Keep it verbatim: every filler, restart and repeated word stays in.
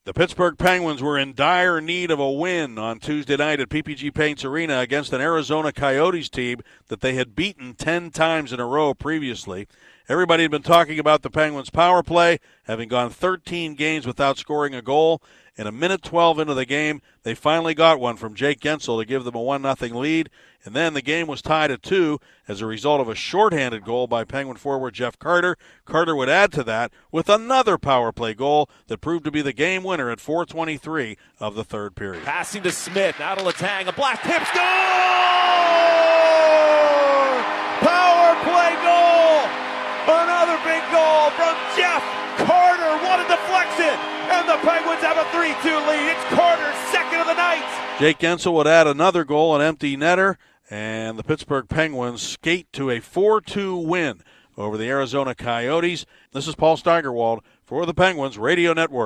The Pittsburgh Penguins were in dire need of a win on Tuesday night at P P G Paints Arena against an Arizona Coyotes team that they had beaten ten times in a row previously. Everybody had been talking about the Penguins' power play, having gone thirteen games without scoring a goal. In a minute twelve into the game, they finally got one from Jake Guentzel to give them a one nothing lead. And then the game was tied at two as a result of a shorthanded goal by Penguin forward Jeff Carter. Carter would add to that with another power play goal that proved to be the game winner at four twenty-three of the third period. Passing to Smith, now to Letang, a black tip, score! Power play goal! Another big goal from Jeff Carter. What a deflection! And the Penguins have a three two lead. It's Carter's second of the night. Jake Guentzel would add another goal, an empty netter, and the Pittsburgh Penguins skate to a four two win over the Arizona Coyotes. This is Paul Steigerwald for the Penguins Radio Network.